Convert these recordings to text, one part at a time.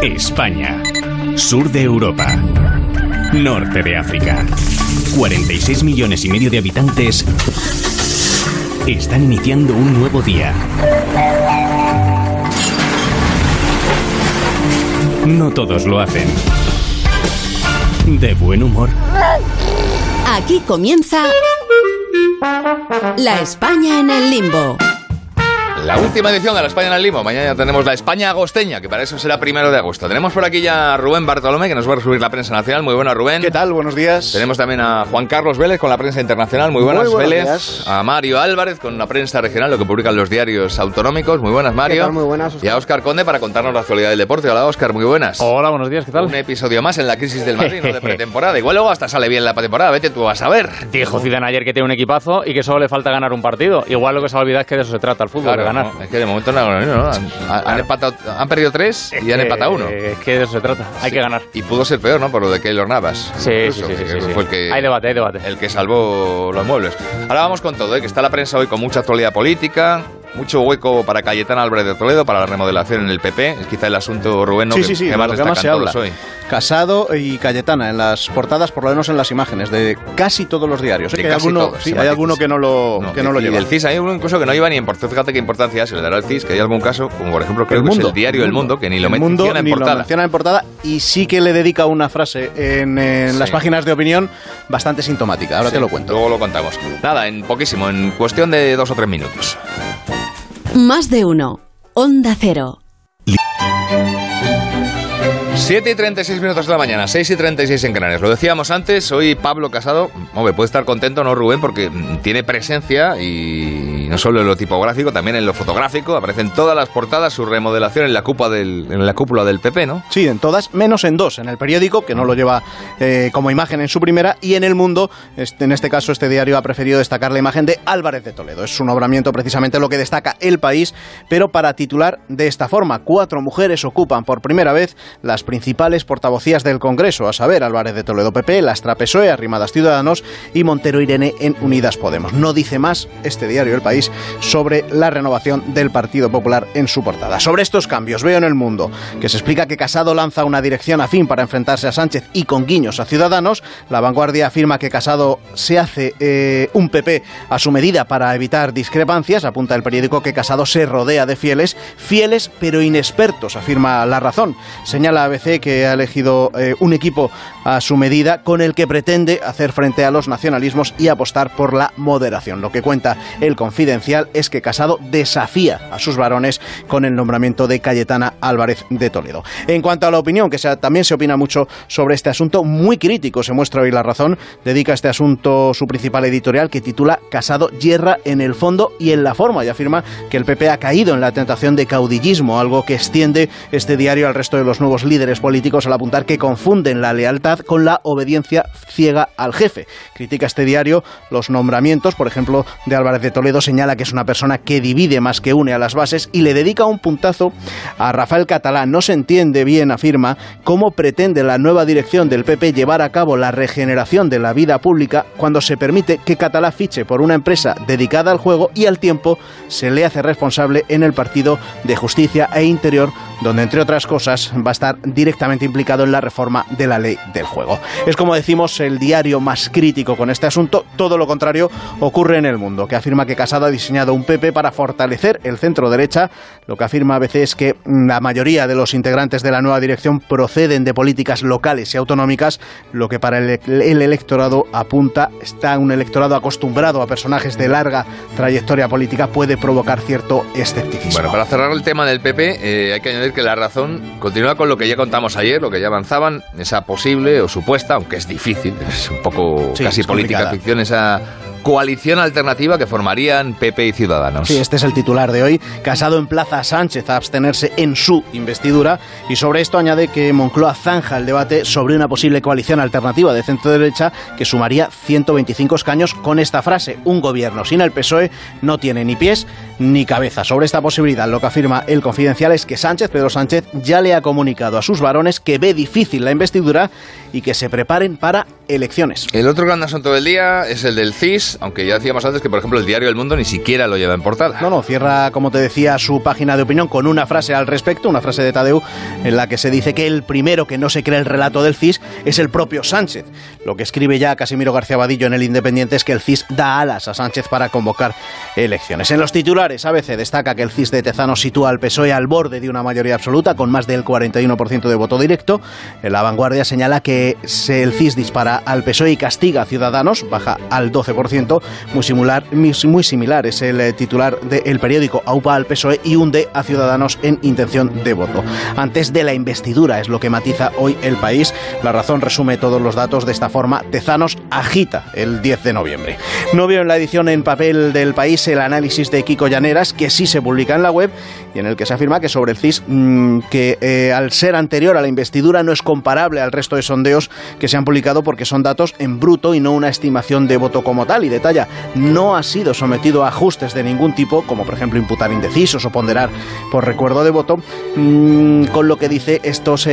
España. Sur de Europa. Norte de África. 46 millones y medio de habitantes están iniciando un nuevo día. No todos lo hacen de buen humor. Aquí comienza La España en el Limbo. La última edición de La España en el Limbo. Mañana ya tenemos La España agosteña, que para eso será 1 de agosto. Tenemos por aquí ya a Rubén Bartolomé, que nos va a resumir la prensa nacional. Muy buena, Rubén. ¿Qué tal? Buenos días. Tenemos también a Juan Carlos Vélez con la prensa internacional. Muy buenas, Vélez. Días. A Mario Álvarez con la prensa regional, lo que publican los diarios autonómicos. Muy buenas, Mario. ¿Qué tal? Muy buenas, Oscar. Y a Óscar Conde para contarnos la actualidad del deporte. Hola, Óscar, muy buenas. Hola, buenos días, ¿qué tal? Un episodio más en la crisis del Madrid, ¿no? De pretemporada. Igual luego hasta sale bien la pretemporada, vete tú a saber. Dijo Zidane ayer que tiene un equipazo y que solo le falta ganar un partido. Igual lo que se olvida es que de eso se trata el fútbol, claro, de ganar. No, es que de momento no. Han empatado, han perdido 3 y han empatado 1. Es que de eso se trata, hay que ganar. Y pudo ser peor, ¿no? Por lo de Keylor Navas. Sí. Fue el que, hay debate. El que salvó los muebles. Ahora vamos con todo, que está la prensa hoy con mucha actualidad política, mucho hueco para Cayetana Álvarez de Toledo, para la remodelación en el PP. Es quizá el asunto, Rubén, ¿no? Sí, que más destacan se habla hoy. Casado y Cayetana en las portadas, por lo menos en las imágenes de casi todos los diarios. De que hay alguno que no lo lleva. Y del CIS hay uno incluso que no lleva ni en portada. Fíjate qué importancia se le dará al CIS, que hay algún caso, como por ejemplo creo que es el diario El Mundo, que ni lo menciona en portada. Lo menciona en portada y sí que le dedica una frase en las páginas de opinión bastante sintomática. Ahora te lo cuento. Luego lo contamos. Nada, en poquísimo, en cuestión de 2 o 3 minutos. Más de uno. Onda Cero. 7:36 de la mañana, 6:36 en Canarias. Lo decíamos antes, hoy Pablo Casado, hombre, puede estar contento, ¿no, Rubén? Porque tiene presencia y no solo en lo tipográfico, también en lo fotográfico. Aparecen todas las portadas, su remodelación en la cúpula del PP, ¿no? Sí, en todas, menos en 2. En el periódico, que no lo lleva como imagen en su primera, y en El Mundo, en este caso, este diario ha preferido destacar la imagen de Álvarez de Toledo. Es su nombramiento precisamente lo que destaca El País, pero para titular de esta forma: 4 mujeres ocupan por primera vez las principales portavocías del Congreso, a saber, Álvarez de Toledo PP, Lastra PSOE, Arrimadas Ciudadanos y Montero Irene en Unidas Podemos. No dice más este diario El País sobre la renovación del Partido Popular en su portada. Sobre estos cambios, veo en El Mundo que se explica que Casado lanza una dirección afín para enfrentarse a Sánchez y con guiños a Ciudadanos. La Vanguardia afirma que Casado se hace un PP a su medida para evitar discrepancias. Apunta el periódico que Casado se rodea de fieles pero inexpertos, afirma La Razón. Señala ABC que ha elegido un equipo a su medida con el que pretende hacer frente a los nacionalismos y apostar por la moderación. Lo que cuenta El Confidencial es que Casado desafía a sus varones con el nombramiento de Cayetana Álvarez de Toledo. En cuanto a la opinión, que también se opina mucho sobre este asunto, muy crítico se muestra hoy La Razón. Dedica a este asunto su principal editorial, que titula Casado yerra en el fondo y en la forma, y afirma que el PP ha caído en la tentación de caudillismo, algo que extiende este diario al resto de los nuevos líderes políticos al apuntar que confunden la lealtad con la obediencia ciega al jefe. Critica este diario los nombramientos, por ejemplo, de Álvarez de Toledo. Señala que es una persona que divide más que une a las bases y le dedica un puntazo a Rafael Catalá. No se entiende bien, afirma, cómo pretende la nueva dirección del PP llevar a cabo la regeneración de la vida pública cuando se permite que Catalá fiche por una empresa dedicada al juego y al tiempo se le hace responsable en el Partido de Justicia e Interior, donde entre otras cosas va a estar directamente implicado en la reforma de la ley del juego. Es, como decimos, el diario más crítico con este asunto. Todo lo contrario ocurre en El Mundo, que afirma que Casado ha diseñado un PP para fortalecer el centro derecha. Lo que afirma ABC es que la mayoría de los integrantes de la nueva dirección proceden de políticas locales y autonómicas, lo que para el electorado apunta, está un electorado acostumbrado a personajes de larga trayectoria política, puede provocar cierto escepticismo. Bueno, para cerrar el tema del PP, hay que añadir que La Razón continúa con lo que ya contamos ayer, lo que ya avanzaban, esa posible o supuesta, aunque es difícil, es un poco casi política ficción, esa coalición alternativa que formarían PP y Ciudadanos. Sí, este es el titular de hoy. Casado emplaza a Sánchez a abstenerse en su investidura, y sobre esto añade que Moncloa zanja el debate sobre una posible coalición alternativa de centro-derecha que sumaría 125 escaños con esta frase: un gobierno sin el PSOE no tiene ni pies ni cabeza. Sobre esta posibilidad, lo que afirma El Confidencial es que Pedro Sánchez ya le ha comunicado a sus varones que ve difícil la investidura y que se preparen para elecciones. El otro gran asunto del día es el del CIS, CIS, aunque ya decíamos antes que, por ejemplo, el diario El Mundo ni siquiera lo lleva en portada. No, cierra, como te decía, su página de opinión con una frase al respecto, una frase de Tadeu, en la que se dice que el primero que no se cree el relato del CIS es el propio Sánchez. Lo que escribe ya Casimiro García Vadillo en El Independiente es que el CIS da alas a Sánchez para convocar elecciones. En los titulares, ABC destaca que el CIS de Tezanos sitúa al PSOE al borde de una mayoría absoluta, con más del 41% de voto directo. En La Vanguardia señala que el CIS dispara al PSOE y castiga a Ciudadanos, baja al 12%, muy similar es el titular del periódico, aupa al PSOE y hunde a Ciudadanos en intención de voto. Antes de la investidura es lo que matiza hoy El País. La Razón resume todos los datos de esta forma: Tezanos agita el 10 de noviembre. No veo en la edición en papel del País el análisis de Kiko Llaneras, que sí se publica en la web, y en el que se afirma que sobre el CIS, que al ser anterior a la investidura no es comparable al resto de sondeos que se han publicado porque son datos en bruto y no una estimación de voto como tal, y detalla, no ha sido sometido a ajustes de ningún tipo, como por ejemplo imputar indecisos o ponderar por recuerdo de voto, con lo que dice estos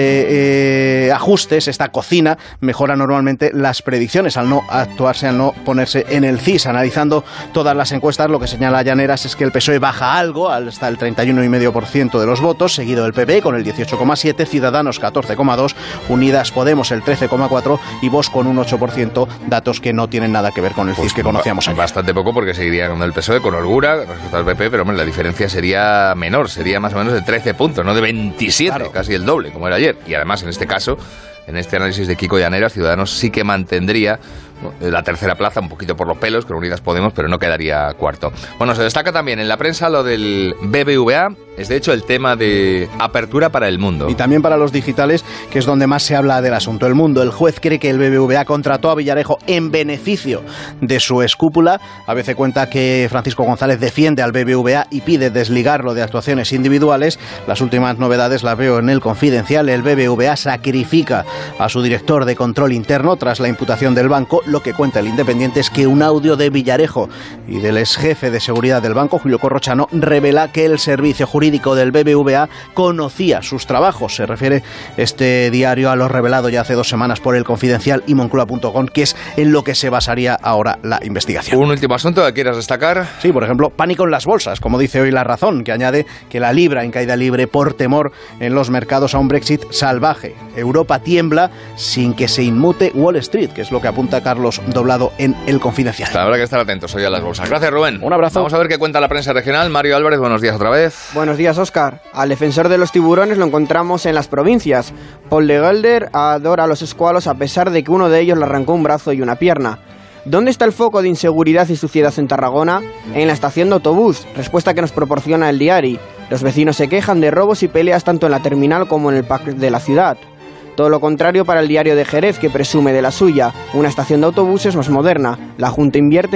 ajustes, esta cocina, mejora normalmente las predicciones al no actuarse, al no ponerse en el CIS. Analizando todas las encuestas, lo que señala Llaneras es que el PSOE baja algo, hasta el 31,5% de los votos, seguido del PP con el 18,7%, Ciudadanos 14,2%, Unidas Podemos el 13,4% y Vox con un 8%, datos que no tienen nada que ver con el CIS que conocíamos ayer. Bastante poco, porque seguiría con el PSOE con holgura respecto al PP, pero hombre, la diferencia sería menor, sería más o menos de 13 puntos, no de 27, claro, casi el doble, como era ayer. Y además, en este caso, en este análisis de Kiko Llaneras, Ciudadanos sí que mantendría la tercera plaza, un poquito por los pelos, con Unidas Podemos, pero no quedaría cuarto. Bueno, se destaca también en la prensa lo del BBVA, es de hecho el tema de apertura para el mundo. Y también para los digitales, que es donde más se habla del asunto. El Mundo: el juez cree que el BBVA contrató a Villarejo en beneficio de su escúpula. ABC cuenta que Francisco González defiende al BBVA y pide desligarlo de actuaciones individuales. Las últimas novedades las veo en El Confidencial. El BBVA sacrifica a su director de control interno tras la imputación del banco. Lo que cuenta El Independiente es que un audio de Villarejo y del ex jefe de seguridad del banco, Julio Corrochano, revela que el servicio jurídico del BBVA conocía sus trabajos. Se refiere este diario a lo revelado ya hace 2 semanas por El Confidencial y Moncloa.com, que es en lo que se basaría ahora la investigación. ¿Un último asunto que quieras destacar? Sí, por ejemplo, pánico en las bolsas, como dice hoy La Razón, que añade que la libra en caída libre por temor en los mercados a un Brexit salvaje. Europa tiembla sin que se inmute Wall Street, que es lo que apunta Carlos Doblado en El Confidencial. Habrá que estar atentos hoy a las bolsas. Gracias, Rubén. Un abrazo. Vamos a ver qué cuenta la prensa regional. Mario Álvarez, buenos días otra vez. Buenos días, Óscar. Al defensor de los tiburones lo encontramos en las provincias. Paul de Gelder adora a los escualos a pesar de que uno de ellos le arrancó un brazo y una pierna. ¿Dónde está el foco de inseguridad y suciedad en Tarragona? En la estación de autobús, respuesta que nos proporciona El Diari. Los vecinos se quejan de robos y peleas tanto en la terminal como en el parque de la ciudad. Todo lo contrario para el Diario de Jerez, que presume de la suya, una estación de autobuses más moderna. La Junta invierte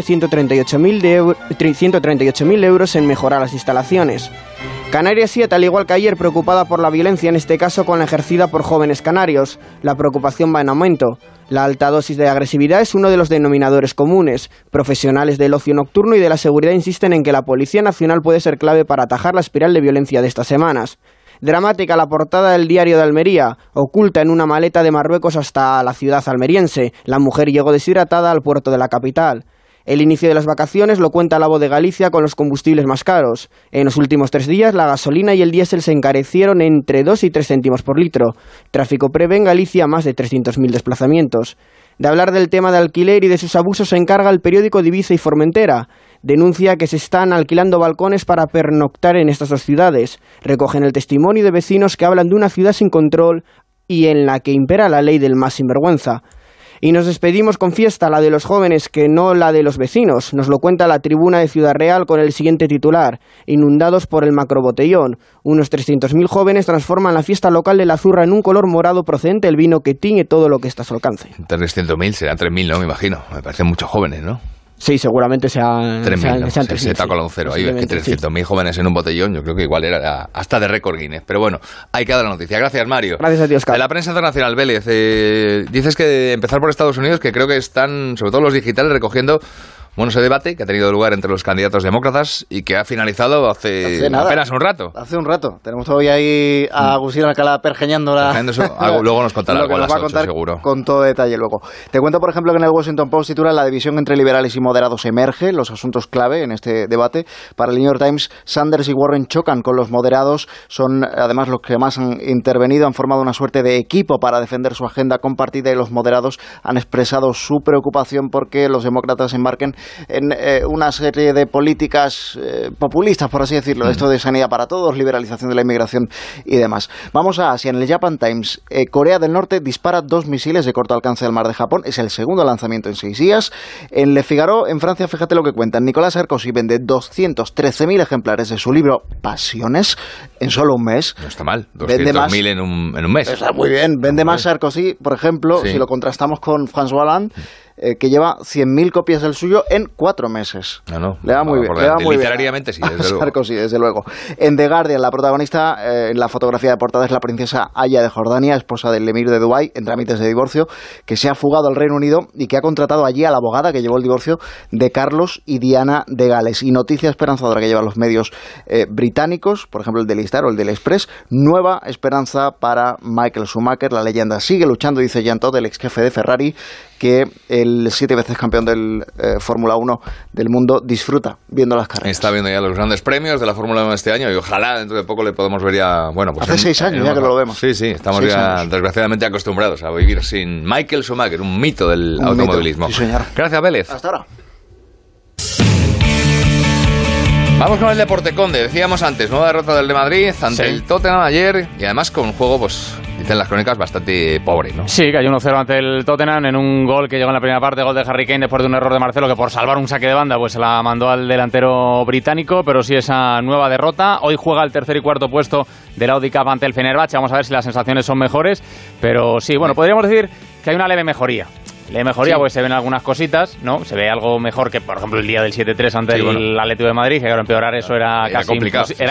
138.000 euros en mejorar las instalaciones. Canarias 7, al igual que ayer, preocupada por la violencia, en este caso con la ejercida por jóvenes canarios. La preocupación va en aumento. La alta dosis de agresividad es uno de los denominadores comunes. Profesionales del ocio nocturno y de la seguridad insisten en que la Policía Nacional puede ser clave para atajar la espiral de violencia de estas semanas. Dramática la portada del Diario de Almería, oculta en una maleta de Marruecos hasta la ciudad almeriense. La mujer llegó deshidratada al puerto de la capital. El inicio de las vacaciones lo cuenta La Voz de Galicia con los combustibles más caros. En los últimos 3 días la gasolina y el diésel se encarecieron entre 2 y 3 céntimos por litro. Tráfico prevé en Galicia más de 300.000 desplazamientos. De hablar del tema de alquiler y de sus abusos se encarga el periódico de Ibiza y Formentera. Denuncia que se están alquilando balcones para pernoctar en estas 2 ciudades. Recogen el testimonio de vecinos que hablan de una ciudad sin control y en la que impera la ley del más sinvergüenza. Y nos despedimos con fiesta, la de los jóvenes, que no la de los vecinos. Nos lo cuenta La Tribuna de Ciudad Real con el siguiente titular: inundados por el macrobotellón. Unos 300.000 jóvenes transforman la fiesta local de la Zurra en un color morado procedente del vino que tiñe todo lo que está a su alcance. 300.000, serán 3.000, ¿no? Me imagino. Me parecen muchos jóvenes, ¿no? Sí, seguramente sean 3.000, ¿no? sean 3.000, se taca un cero. Ahí ves que 300.000 jóvenes en un botellón, yo creo que igual era hasta de récord Guinness. Pero bueno, ahí queda la noticia. Gracias, Mario. Gracias a ti, Óscar. De la prensa internacional, Vélez, dices que empezar por Estados Unidos, que creo que están, sobre todo los digitales, recogiendo Bueno, ese debate que ha tenido lugar entre los candidatos demócratas y que ha finalizado hace apenas un rato. Hace un rato. Tenemos hoy ahí a Agustín Alcalá pergeñando luego nos contará algo a las 8, seguro. Con todo detalle luego. Te cuento, por ejemplo, que en el Washington Post titula "La división entre liberales y moderados emerge, los asuntos clave en este debate". Para el New York Times, Sanders y Warren chocan con los moderados. Son, además, los que más han intervenido. Han formado una suerte de equipo para defender su agenda compartida y los moderados han expresado su preocupación porque los demócratas embarquen en una serie de políticas populistas, por así decirlo, esto de sanidad para todos, liberalización de la inmigración y demás. Vamos a Asia. En el Japan Times, Corea del Norte dispara 2 misiles de corto alcance al mar de Japón. Es el segundo lanzamiento en 6 días. En Le Figaro, en Francia, fíjate lo que cuentan. Nicolas Sarkozy vende 213.000 ejemplares de su libro Pasiones en solo un mes. No está mal, 200.000 en un mes. Está muy bien. Vende más Sarkozy, por ejemplo, si lo contrastamos con François Hollande, que lleva 100.000 copias del suyo en 4 meses. Le va muy bien. Literariamente sí, desde luego. Sarkozy, desde luego. En The Guardian, la protagonista en la fotografía de portada es la princesa Aya de Jordania, esposa del emir de Dubái, en trámites de divorcio, que se ha fugado al Reino Unido y que ha contratado allí a la abogada que llevó el divorcio de Carlos y Diana de Gales. Y noticia esperanzadora que llevan los medios británicos, por ejemplo el Daily Star o el Daily Express: nueva esperanza para Michael Schumacher. La leyenda sigue luchando, dice Jean Todt, el ex jefe de Ferrari, que el 7 veces campeón del Fórmula 1 del mundo disfruta viendo las carreras. Está viendo ya los grandes premios de la Fórmula 1 este año y ojalá dentro de poco le podemos ver ya... Bueno, pues hace 6 años ya que lo vemos. Sí, estamos ya desgraciadamente acostumbrados a vivir sin Michael Schumacher, un mito del automovilismo. Sí, señor. Gracias, Vélez. Hasta ahora. Vamos con el Deporte Conde. Decíamos antes, nueva derrota del de Madrid ante el Tottenham ayer y además con un juego, pues dicen las crónicas, bastante pobre, ¿no? Sí, cayó 1-0 ante el Tottenham en un gol que llegó en la primera parte, gol de Harry Kane después de un error de Marcelo que por salvar un saque de banda pues se la mandó al delantero británico, pero sí esa nueva derrota. Hoy juega el tercer y cuarto puesto del Audi Cup ante el Fenerbahce. Vamos a ver si las sensaciones son mejores, pero sí, bueno, podríamos decir que hay una leve mejoría. Pues se ven algunas cositas, ¿no? Se ve algo mejor que, por ejemplo, el día del 7-3 ante el Atlético de Madrid, que claro, empeorar eso era casi complicado. Era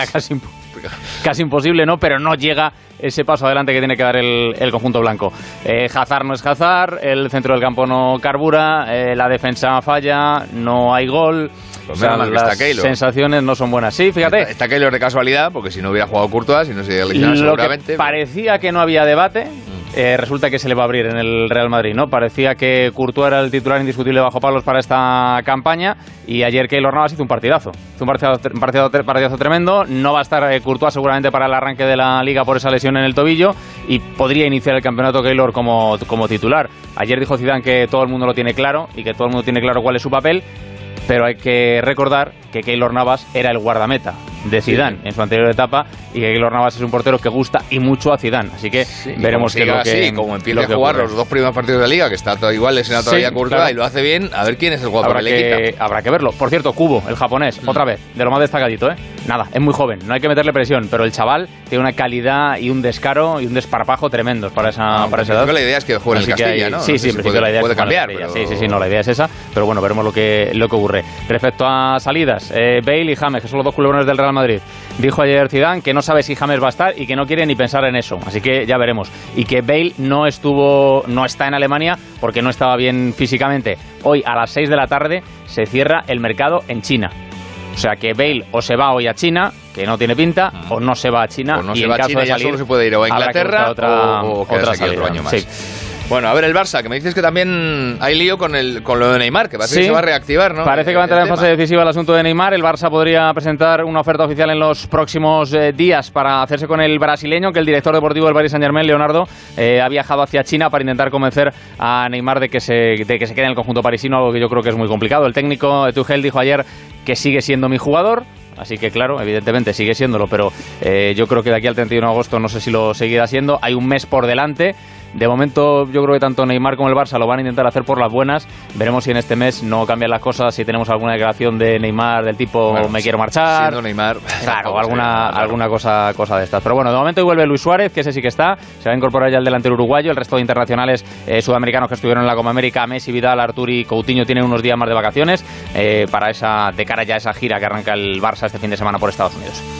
casi imposible, ¿no? Pero no llega ese paso adelante que tiene que dar el conjunto blanco. Hazard no es Hazard, el centro del campo no carbura, la defensa falla, no hay gol. Pues las sensaciones no son buenas. Sí, fíjate. Está Keylor de casualidad, porque si no hubiera jugado Courtois, si no se hubiera lesionado seguramente. Que parecía que no había debate, resulta que se le va a abrir en el Real Madrid, ¿no? Parecía que Courtois era el titular indiscutible bajo palos para esta campaña y ayer Keylor Navas hizo un partidazo. Hizo un partidazo tremendo. No va a estar Courtois seguramente para el arranque de la Liga por esa lesión en el tobillo y podría iniciar el campeonato Keylor como titular. Ayer dijo Zidane que todo el mundo lo tiene claro y que todo el mundo tiene claro cuál es su papel, pero hay que recordar que Keylor Navas era el guardameta de Zidane en su anterior etapa y que Keylor Navas es un portero que gusta y mucho a Zidane, así que veremos qué es lo que como empieza a jugar los 2 primeros partidos de Liga, que está igual lesionado todavía Courtois, claro, y lo hace bien, a ver quién es el jugador que le quita. Habrá que verlo. Por cierto, Kubo, el japonés, otra vez, de lo más destacadito, nada, es muy joven, no hay que meterle presión, pero el chaval tiene una calidad y un descaro y un desparpajo tremendos para esa edad. La idea es que juegue en el Castilla, ¿no? Sí, en principio la idea puede cambiar. La idea es esa, pero bueno, veremos lo que ocurre. Respecto a salidas, Bale y James, que son los 2 culebrones del Real Madrid. Dijo ayer Zidane que no sabe si James va a estar y que no quiere ni pensar en eso, así que ya veremos. Y que Bale no está en Alemania porque no estaba bien físicamente. Hoy a las 6 de la tarde se cierra el mercado en China. O sea que Bale o se va hoy a China, que no tiene pinta, o no se va a China, y en caso de salir, ya solo se puede ir o a Inglaterra o quedarse aquí otro año más. Sí. Bueno, a ver el Barça, que me dices que también hay lío con lo de Neymar, que parece que se va a reactivar, ¿no? Parece que va a entrar en fase decisiva el asunto de Neymar. El Barça podría presentar una oferta oficial en los próximos días para hacerse con el brasileño, que el director deportivo del Paris Saint-Germain, Leonardo, ha viajado hacia China para intentar convencer a Neymar de que se quede en el conjunto parisino, algo que yo creo que es muy complicado. El técnico Tuchel dijo ayer que sigue siendo mi jugador. Así que claro, evidentemente sigue siéndolo, pero yo creo que de aquí al 31 de agosto no sé si lo seguirá siendo. Hay un mes por delante. De momento yo creo que tanto Neymar como el Barça lo van a intentar hacer por las buenas. Veremos si en este mes no cambian las cosas, si tenemos alguna declaración de Neymar del tipo me quiero marchar. Siendo Neymar. Claro, alguna cosa de estas. Pero bueno, de momento vuelve Luis Suárez, que ese sí que está. Se va a incorporar ya el delantero uruguayo. El resto de internacionales sudamericanos que estuvieron en la Copa América, Messi, Vidal, Artur y Coutinho, tienen unos días más de vacaciones de cara ya a esa gira que arranca el Barça este fin de semana por Estados Unidos.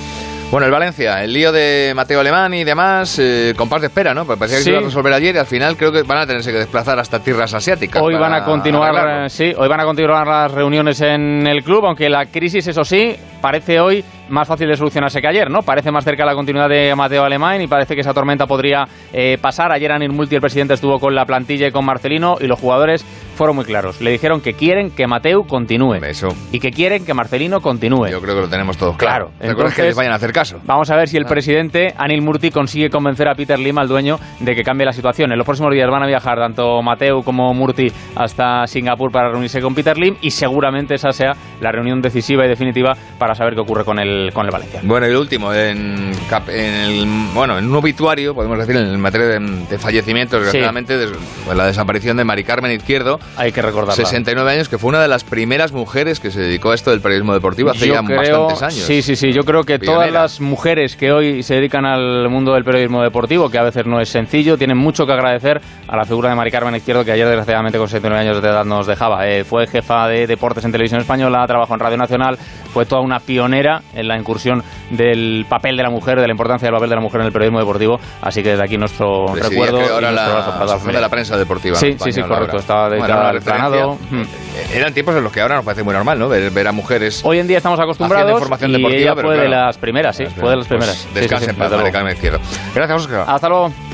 Bueno, el Valencia, el lío de Mateo Alemán y demás, compás de espera, ¿no? Pues parecía que se iba a resolver ayer y al final creo que van a tenerse que desplazar hasta tierras asiáticas. Hoy van a continuar, hoy van a continuar las reuniones en el club, aunque la crisis, eso sí, parece hoy más fácil de solucionarse que ayer, ¿no? Parece más cerca la continuidad de Mateo Alemán y parece que esa tormenta podría pasar. Ayer Anil Murti, el presidente, estuvo con la plantilla y con Marcelino y los jugadores fueron muy claros. Le dijeron que quieren que Mateu continúe. Eso. Y que quieren que Marcelino continúe. Yo creo que lo tenemos todos claro. Entonces, que les vayan a hacer caso. Vamos a ver si el presidente Anil Murti consigue convencer a Peter Lim, al dueño, de que cambie la situación. En los próximos días van a viajar tanto Mateu como Murti hasta Singapur para reunirse con Peter Lim y seguramente esa sea la reunión decisiva y definitiva para saber qué ocurre con el Valencia. Bueno, y el último, en un obituario, podemos decir, en materia de fallecimientos, desgraciadamente, la desaparición de Mari Carmen Izquierdo. Hay que recordarla. 69 años, que fue una de las primeras mujeres que se dedicó a esto del periodismo deportivo hace bastantes años. Sí, yo creo que todas las mujeres que hoy se dedican al mundo del periodismo deportivo, que a veces no es sencillo, tienen mucho que agradecer a la figura de Mari Carmen Izquierdo, que ayer desgraciadamente con 79 años de edad nos dejaba. Fue jefa de deportes en Televisión Española, trabajó en Radio Nacional, fue toda una pionera en la incursión del papel de la mujer, de la importancia del papel de la mujer en el periodismo deportivo, así que desde aquí nuestro recuerdo y nuestro abrazo para la familia. De la prensa deportiva. Sí, correcto, estaba dedicada al planado. Eran tiempos en los que ahora nos parece muy normal, ¿no? Ver a mujeres. Hoy en día estamos acostumbrados información y deportiva, ella pero fue claro, de las primeras, fue de las primeras. Pues descanse en paz, Mari Carmen Izquierdo. Gracias, Óscar. Hasta luego.